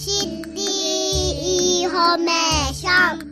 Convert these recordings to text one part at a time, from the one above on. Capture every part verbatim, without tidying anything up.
シティインフォメーション。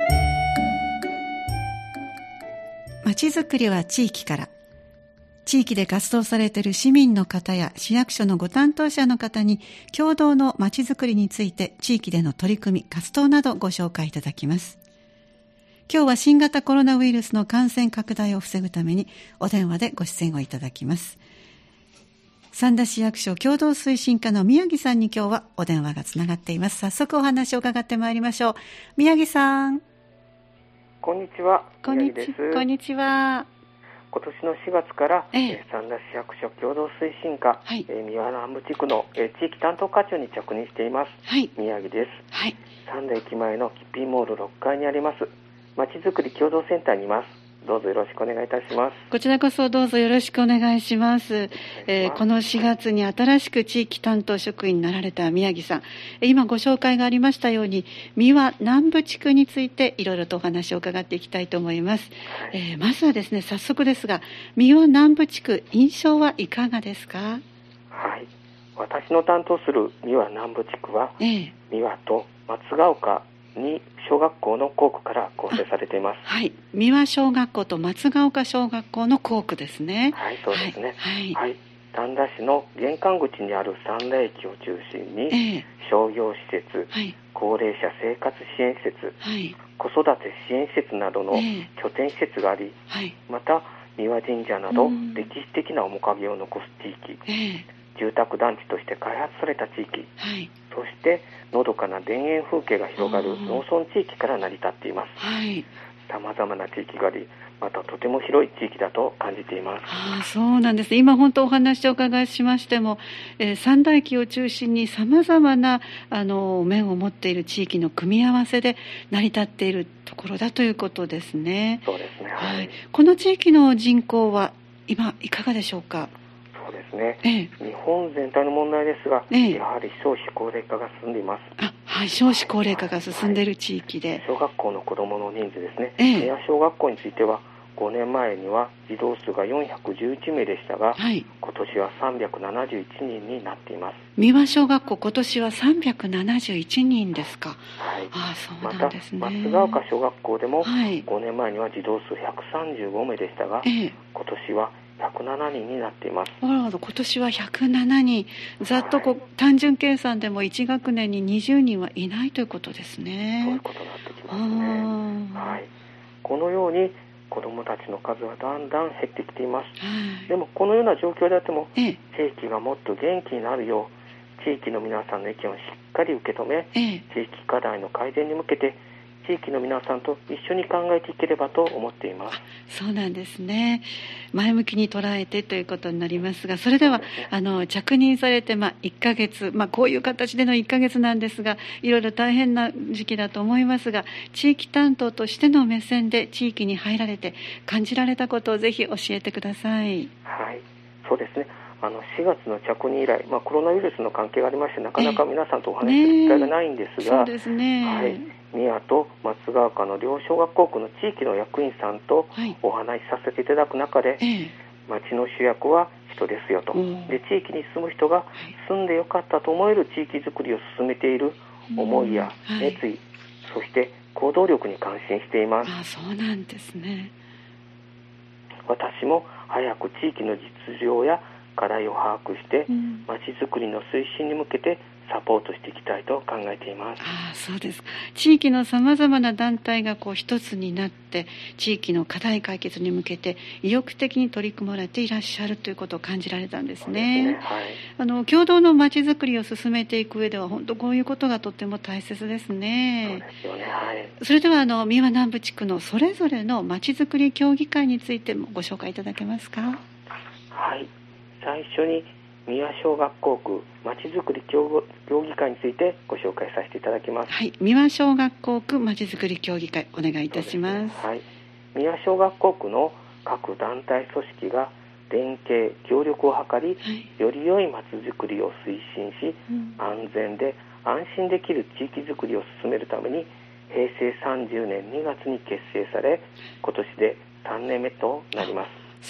まちづくりは地域から。地域で活動されている市民の方や市役所のご担当者の方に共同のまちづくりについて地域での取り組み、活動などご紹介いただきます。今日は新型コロナウイルスの感染拡大を防ぐためにお電話でご出演をいただきます。三田市役所共同推進課の宮城さんに今日はお電話がつながっています。早速お話を伺ってまいりましょう。宮城さん。 こんにちは。 こんにちは。こんにちは。 今年のしがつから、 えええー、三田市役所共同推進課、 はいえー、三輪南部地区の、えー、地域担当課長に着任しています、 はい、 宮城です。 はい、 三田駅前のキッピーモールろっかいにありますまちづくり共同センターにいます。どうぞよろしくお願いいたします。 こちらこそどうぞよろしくお願いします。えー、このしがつに新しく地域担当職員になられた宮城さん、今ご紹介がありましたように三輪南部地区についていろいろとお話を伺っていきたいと思います、はい。えー、まずはですね、早速ですが三輪南部地区、印象はいかがですか？ はい、私の担当する三輪南部地区は、 えー、 三輪と松ヶ丘に小学校の校区から構成されています。 はい、三輪小学校と松ヶ丘小学校の校区ですね。 はい、そうですね。 はい、 はい、三田市の玄関口にある三田駅を中心に、 えー、 商業施設、 はい、 高齢者生活支援施設、 はい、 子育て支援施設などの拠点施設があり、 はい、 また三輪神社など歴史的な面影を残す地域、 えー、 住宅団地として開発された地域、 はい、 そしてのどかな田園風景が広がる農村地域から成り立っています。 はい、 様々な地域があり、またとても広い地域だと感じています。 ああ、そうなんですね。今本当お話をお伺いしましても、えー、三田駅を中心に様々なあの面を持っている地域の組み合わせで成り立っているところだということですね。 そうですね、はいはい、 この地域の人口は今いかがでしょうか？ そうですね、 ええ、 日本全体の問題ですが、ええ、やはり少子高齢化が進んでいます。 あ、はい、少子高齢化が進んでいる地域で、 はい、小学校の子どもの人数ですね、 ええ、 三輪小学校についてはごねんまえには児童数がよんひゃくじゅういちめいでしたが、はい、今年はさんびゃくななじゅういちにんになっています。 三輪小学校、今年はさんびゃくななじゅういちにんですか？ はい、 ああ、そうなんですね。 また松ヶ丘小学校でも、 はい、 ごねんまえには児童数ひゃくさんじゅうごめいでしたが、ええ、今年はひゃくななにんになっています。 なるほど、今年はひゃくななにん、ざっとこう、はい、単純計算でもいち学年ににじゅうにんはいないということですね。 そういうことになってきますね。はい、このように子どもたちの数はだんだん減ってきています。はい、でもこのような状況であっても、ええ、地域がもっと元気になるよう地域の皆さんの意見をしっかり受け止め、ええ、地域課題の改善に向けて地域の皆さんと一緒に考えていければと思っています。 そうなんですね。前向きに捉えてということになりますが、それでは、ね、あの着任されて、まあ、いっかげつ、まあ、こういう形でのいっかげつなんですが、いろいろ大変な時期だと思いますが、地域担当としての目線で地域に入られて感じられたことをぜひ教えてください。 はい、そうですね。あのしがつの着任以来、まあ、コロナウイルスの関係がありましてなかなか皆さんとお話しする機会がないんですが、 ね、そうですね、 はい、三輪と松ヶ丘の両小学校区の地域の役員さんとお話しさせていただく中で、はい、町の主役は人ですよと、で地域に住む人が住んでよかったと思える地域づくりを進めている思いや熱意、はい、そして行動力に感心しています。 あ、そうなんですね。 私も早く地域の実情や課題を把握してまちづくりの推進に向けてサポートしていきたいと考えています。 ああ、そうです。地域のさまざまな団体がこう一つになって地域の課題解決に向けて意欲的に取り組まれていらっしゃるということを感じられたんですね。 そうですね、はい、 あの共同のまちづくりを進めていく上では本当こういうことがとっても大切ですね。 そうですよね、はい、 それではあの三輪南部地区のそれぞれのまちづくり協議会についてもご紹介いただけますか？ はい、最初に三輪小学校区まちづくり協議会についてご紹介させていただきます。 はい、三輪小学校区まちづくり協議会お願いいたします。 ね、はい、三輪小学校区の各団体組織が連携協力を図り、はい、より良いまちづくりを推進し、うん、安全で安心できる地域づくりを進めるためにへいせいさんじゅうねんにがつに結成され、今年でさんねんめとなります。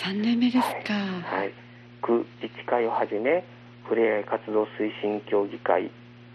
さんねんめですか。 はい、はい、区自治会をはじめふれあい活動推進協議会、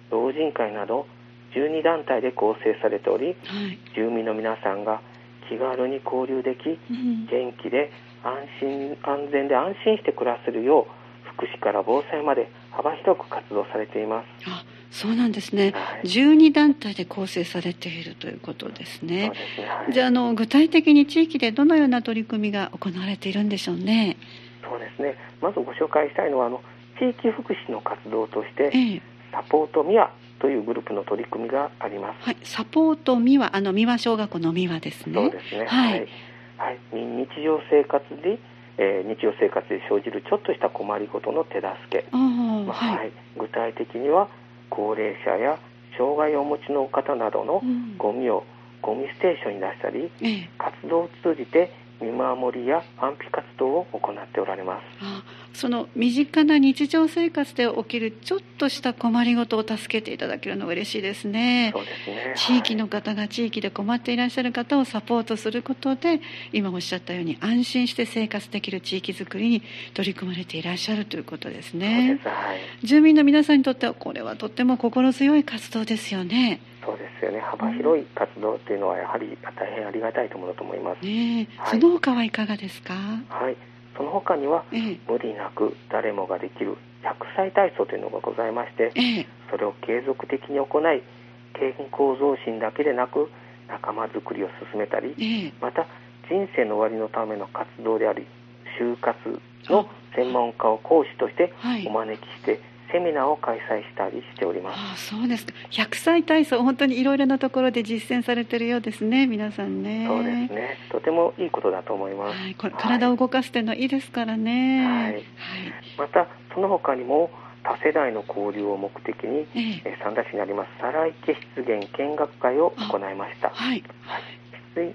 老人会などじゅうにだんたいで構成されており、はい、住民の皆さんが気軽に交流でき、うん、元気で安心安全で安心して暮らせるよう福祉から防災まで幅広く活動されています。 あ、そうなんですね、はい、じゅうにだんたいで構成されているということですね。 そうですね、はい、 じゃあ、あの具体的に地域でどのような取り組みが行われているんでしょうね。 そうですね、まずご紹介したいのはあの地域福祉の活動として、ええ、サポートミワというグループの取り組みがあります。 はい、サポートミワ、あのミワ小学校のミワですね。 そうですね、はいはいはい、日常生活で、えー、日常生活で生じるちょっとした困りごとの手助け、あ、まあはいはい、具体的には高齢者や障害をお持ちの方などのゴミをゴミステーションに出したり、うん、活動を通じて見守りや安否活動を行っておられます。 あ、その身近な日常生活で起きるちょっとした困りごとを助けていただけるのが嬉しいですね。 そうですね、 地域の方が地域で困っていらっしゃる方をサポートすることで、今おっしゃったように安心して生活できる地域づくりに取り組まれていらっしゃるということですね。 そうです、はい、 住民の皆さんにとってはこれはとっても心強い活動ですよね。 そうですよね、幅広い活動というのはやはり大変ありがたいものと思います、 ね、はい、その他はいかがですか。 はい、その他には、ええ、無理なく誰もができるひゃくさい体操というのがございまして、ええ、それを継続的に行い健康増進だけでなく仲間づくりを進めたり、ええ、また人生の終わりのための活動であり就活の専門家を講師としてお招きして、はい、セミナーを開催したりしております。 あ、そうですか。ひゃくさい体操、本当にいろいろなところで実践されているようですね、皆さんね。 そうですね、とてもいいことだと思います、 はい、これ体を動かすというのはいいですからね、はいはい、 またその他にも多世代の交流を目的に、ええ、三田市にありますサライケ湿原見学会を行いました。はいはい、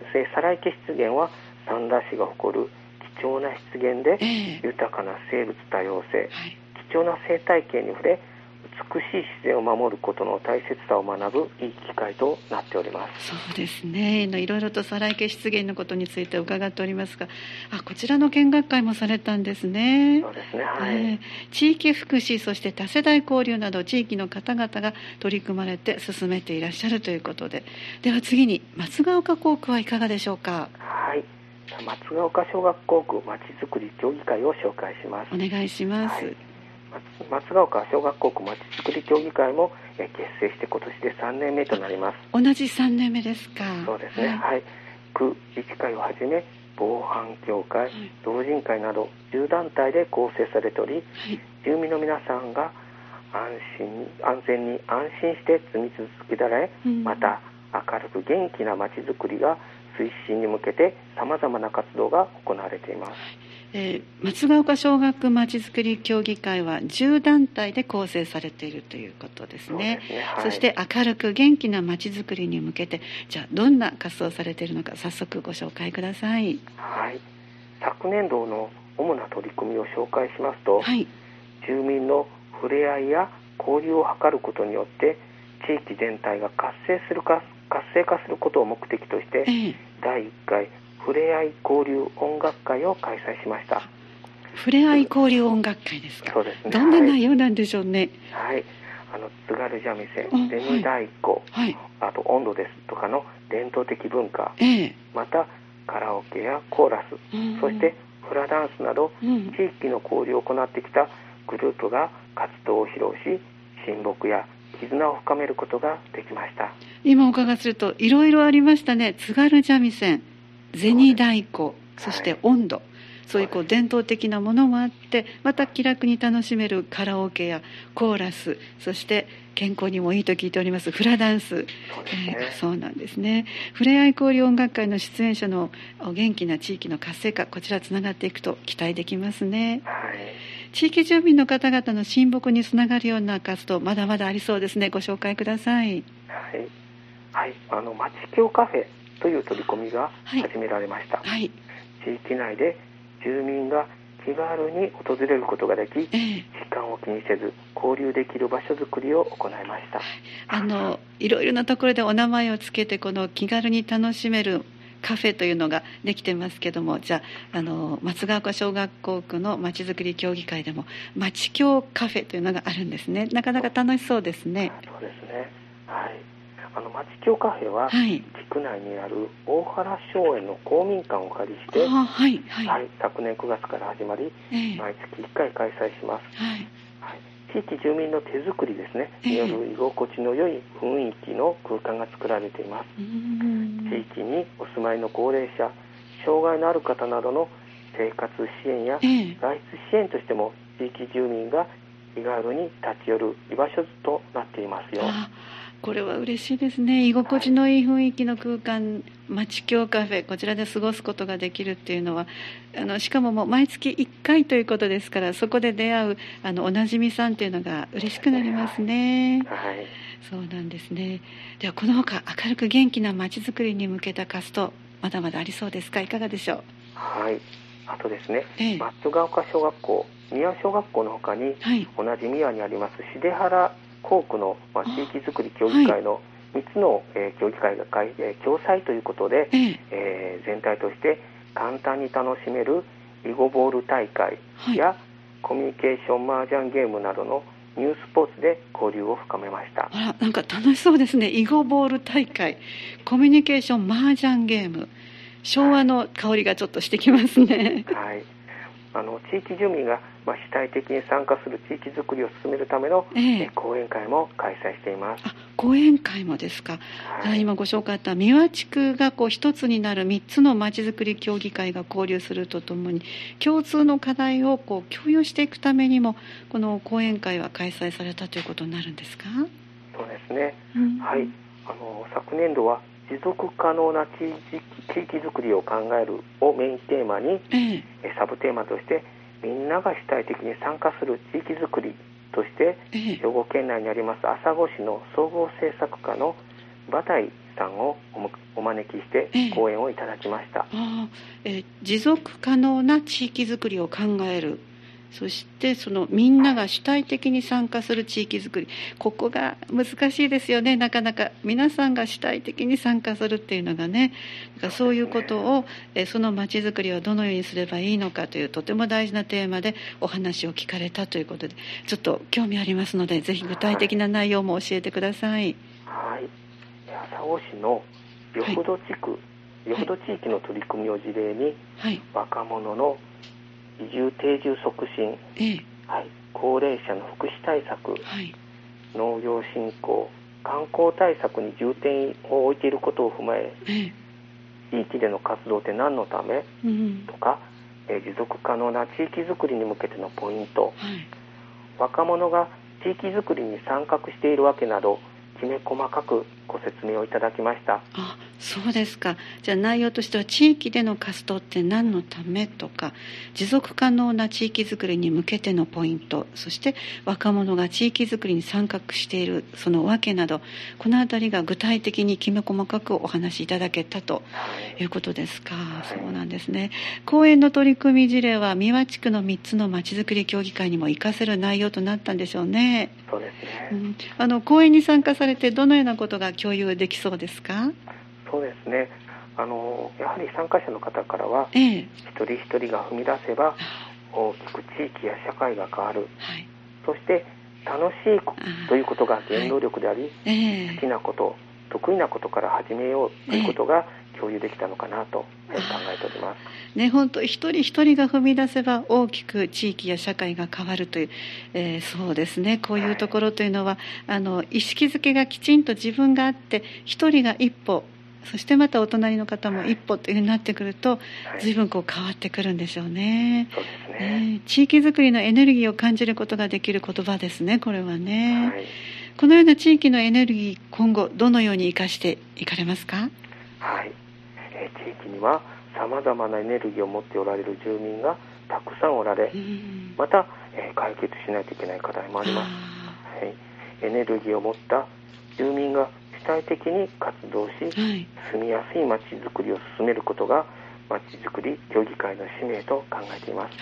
サライケ湿原は三田市が誇る貴重な湿原で、ええ、豊かな生物多様性、はい、貴重な生態系に触れ美しい自然を守ることの大切さを学ぶいい機会となっております。 そうですね、いろいろとサライケ湿原のことについて伺っておりますが、あ、こちらの見学会もされたんですね。 そうですね、はい、 えー、地域福祉、そして多世代交流など地域の方々が取り組まれて進めていらっしゃるということで、では次に松ヶ丘校区はいかがでしょうか。 はい、松ヶ丘小学校区まちづくり協議会を紹介します。 お願いします。はい、 松ヶ丘小学校区まちづくり協議会も結成して今年でさんねんめとなります。 同じさんねんめですか。 そうですね、はいはい、区自治会をはじめ防犯協会、はい、老人会などじゅうだんたいで構成されており、はい、住民の皆さんが安心安全に安心して住み続けられ、うん、また明るく元気なまちづくりが推進に向けてさまざまな活動が行われています。 えー、松ヶ丘小学まちづくり協議会はじゅうだんたいで構成されているということですね。 そうですね、はい、そして明るく元気なまちづくりに向けて、じゃあどんな活動をされているのか早速ご紹介ください。 はい、昨年度の主な取り組みを紹介しますと、はい、住民の触れ合いや交流を図ることによって地域全体が活性するか活性化することを目的として、えー、だいいっかいふれあい交流音楽会を開催しました。 ふれあい交流音楽会ですか。 そうですね、 どんな内容なんでしょうね。 はい、はい、あの津軽三味線、銭太鼓、はい、あと音頭ですとかの伝統的文化、えー、またカラオケやコーラス、うん、そしてフラダンスなど、うん、地域の交流を行ってきたグループが活動を披露し、親睦や絆を深めることができました。 今お伺いするといろいろありましたね。津軽三味線、銭太鼓、そして音頭、はい、そういうこう伝統的なものもあって、また気楽に楽しめるカラオケやコーラス、そして健康にもいいと聞いておりますフラダンス。そうですね、えー、そうなんですね。ふれあい交流音楽会の出演者のお元気な地域の活性化、こちらつながっていくと期待できますね。はい、地域住民の方々の親睦につながるような活動、まだまだありそうですね。ご紹介ください。 はい、はい、あの町協カフェという取り組みが始められました。はいはい、地域内で住民が気軽に訪れることができ、えー、時間を気にせず交流できる場所づくりを行いました。 あのいろいろなところでお名前をつけて、この気軽に楽しめるカフェというのができてますけども、じゃあ、あの松ヶ丘小学校区のまちづくり協議会でもまち協カフェというのがあるんですね。なかなか楽しそうですね。 そうですね、はい、あのまち協カフェは、はい、地区内にある大原松園の公民館をお借りして、 あ、はいはいはい、昨年くがつから始まり、えー、毎月いっかい開催します、はいはい、地域住民の手作りですね、による居心地の良い雰囲気の空間が作られています。えー、地域にお住まいの高齢者、障害のある方などの生活支援や、えー、外出支援としても地域住民が気軽に立ち寄る居場所となっていますよ。 あ、これは嬉しいですね。居心地のいい雰囲気の空間、はい、まち協カフェ、こちらで過ごすことができるっていうのは、あのしかももう毎月いっかいということですから、そこで出会うあのおなじみさんっていうのが嬉しくなりますね。はい、はい、そうなんですね。ではこのほか明るく元気なまちづくりに向けた活動、まだまだありそうですか？いかがでしょう？ はい、あとですね、ええ、松ヶ丘小学校、宮小学校のほかに、はい、同じ宮にあります重原校区の、まあ、地域づくり協議会のみっつの、えー、協議会が会、えー、共催ということで、えええー、全体として簡単に楽しめる囲碁ボール大会や、はい、コミュニケーション麻雀ゲームなどのニュースポーツで交流を深めました。 あら、なんか楽しそうですね。囲碁ボール大会、コミュニケーション麻雀ゲーム、昭和の香りがちょっとしてきますね。 はい、あの地域住民が、まあ、主体的に参加する地域づくりを進めるための、えー、講演会も開催しています。 あ、講演会もですか。はい、今ご紹介あった三輪地区がこう一つになるみっつのまちづくり協議会が交流するとともに、共通の課題をこう共有していくためにもこの講演会は開催されたということになるんですか？ そうですね、うん、はい、あの昨年度は持続可能な地域づくりを考えるをメインテーマに、ええ、サブテーマとしてみんなが主体的に参加する地域づくりとして、ええ、兵庫県内にあります朝来市の総合政策課の馬台さんを お, お招きして講演をいただきました。 ええ、あ、え持続可能な地域づくりを考える、そしてそのみんなが主体的に参加する地域づくり、ここが難しいですよね。なかなか皆さんが主体的に参加するっていうのがね、だからそういうことをえそのまちづくりはどのようにすればいいのかというとても大事なテーマでお話を聞かれたということで、ちょっと興味ありますのでぜひ具体的な内容も教えてください。 はい、朝来市のよほど地区、はい、よほど地域の取り組みを事例に、はい、若者の移住定住促進、ええ、はい、高齢者の福祉対策、はい、農業振興、観光対策に重点を置いていることを踏まえ、ええ、地域での活動って何のため、うん、とか、え持続可能な地域づくりに向けてのポイント、はい、若者が地域づくりに参画しているわけなどきめ細かくご説明をいただきました。 あ、そうですか。じゃあ内容としては地域での活動って何のためとか、持続可能な地域づくりに向けてのポイント、そして若者が地域づくりに参画しているその訳など、このあたりが具体的にきめ細かくお話しいただけたということですか。はい、そうなんですね。講演の取り組み事例は三輪地区のみっつのまちづくり協議会にも活かせる内容となったんでしょうね。 そうですね、 うん、あの講演に参加されてどのようなことが共有できそうですか？ そうですね、あのやはり参加者の方からは、ええ、一人一人が踏み出せば大きく地域や社会が変わる、はい、そして楽しいということが原動力であり、はいええ、好きなこと、得意なことから始めようということが共有できたのかなと考えております。 ね、本当一人一人が踏み出せば大きく地域や社会が変わるという、えー、そうですね、こういうところというのは、はい、あの意識づけがきちんと自分があって一人が一歩、そしてまたお隣の方も一歩というふうになってくると、はい、随分こう変わってくるんでしょうね。 そうですね、 えー、地域づくりのエネルギーを感じることができる言葉ですね、これはね。はい、このような地域のエネルギー、今後どのように生かしていかれますか？ はい、えー、地域にはさまざまなエネルギーを持っておられる住民がたくさんおられ、また、えー、解決しないといけない課題もあります。はい、エネルギーを持った住民が主体的に活動し、はい、住みやすいまちづくりを進めることがまちづくり協議会の使命と考えています。はい、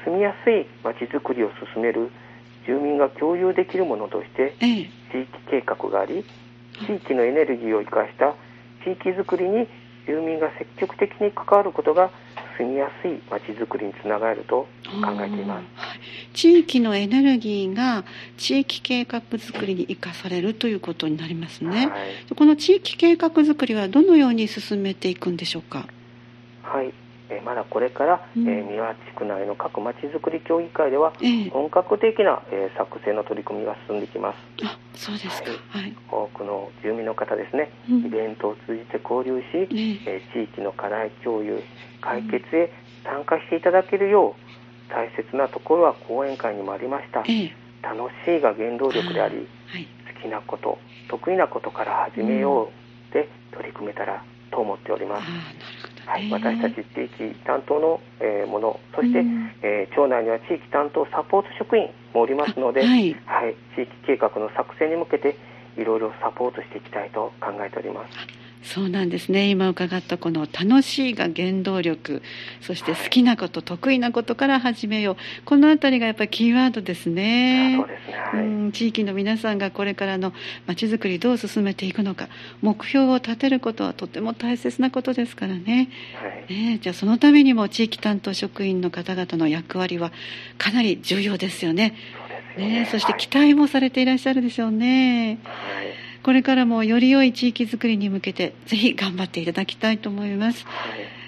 住みやすいまちづくりを進める住民が共有できるものとして、ええ、地域計画があり、地域のエネルギーを生かした地域づくりに住民が積極的に関わることが住みやすいまちづくりにつながると考えています。 地域のエネルギーが地域計画づくりに生かされるということになりますね。はい、この地域計画づくりはどのように進めていくんでしょうか。 はい、えまだこれから、うん、え三輪地区内の各まちづくり協議会では、えー、本格的な、えー、作成の取り組みが進んできます。 あ、そうですか。はいはい、 多くの住民の方ですね、うん、イベントを通じて交流し、えーえー、地域の課題共有解決へ参加していただけるよう、大切なところは講演会にもありました、ええ、楽しいが原動力であり、はい、好きなこと得意なことから始めようで取り組めたらと思っております。はい、私たち地域担当の、えー、もの、そして、えー、町内には地域担当サポート職員もおりますので、はい、はい、地域計画の作成に向けていろいろサポートしていきたいと考えております。 そうなんですね。今伺ったこの楽しいが原動力、そして好きなこと、はい、得意なことから始めよう、このあたりがやっぱりキーワードですね。 そうですね、はい、 うん、地域の皆さんがこれからのまちづくりどう進めていくのか、目標を立てることはとても大切なことですからね。はい、ね、じゃあそのためにも地域担当職員の方々の役割はかなり重要ですよね。 そうですよね。 ね、そして期待もされていらっしゃるでしょうね。はい、これからもより良い地域づくりに向けてぜひ頑張っていただきたいと思います。はい、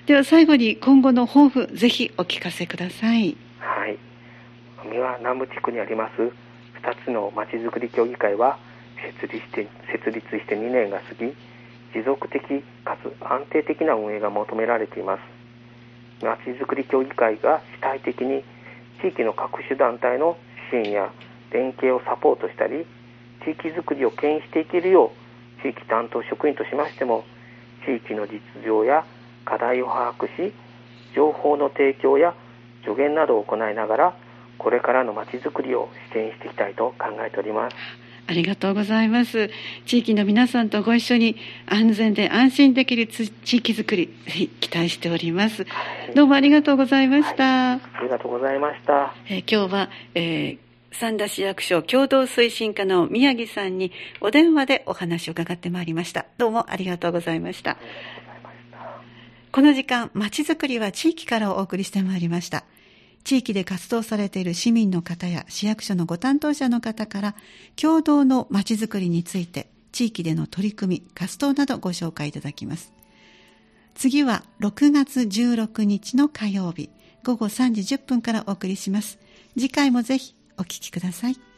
では最後に今後の抱負、ぜひお聞かせください。 はい、三輪南部地区にありますふたつのまちづくり協議会は設立して設立してにねんが過ぎ、持続的かつ安定的な運営が求められています。まちづくり協議会が主体的に地域の各種団体の支援や連携をサポートしたり、地域づくりを牽引していけるよう、地域担当職員としましても地域の実情や課題を把握し、情報の提供や助言などを行いながら、これからのまちづくりを支援していきたいと考えております。 ありがとうございます。地域の皆さんとご一緒に安全で安心できる地域づくり、ぜひ期待しております。はい、どうもありがとうございました。はい、 ありがとうございました。 えー、今日は、えー三田市役所共同推進課の宮城さんにお電話でお話を伺ってまいりました。どうもありがとうございました。この時間、まちづくりは地域からお送りしてまいりました。地域で活動されている市民の方や市役所のご担当者の方から共同のまちづくりについて、地域での取り組み、活動などご紹介いただきます。次はろくがつじゅうろくにちの火曜日、ごごさんじじゅっぷんからお送りします。次回もぜひお聞きください。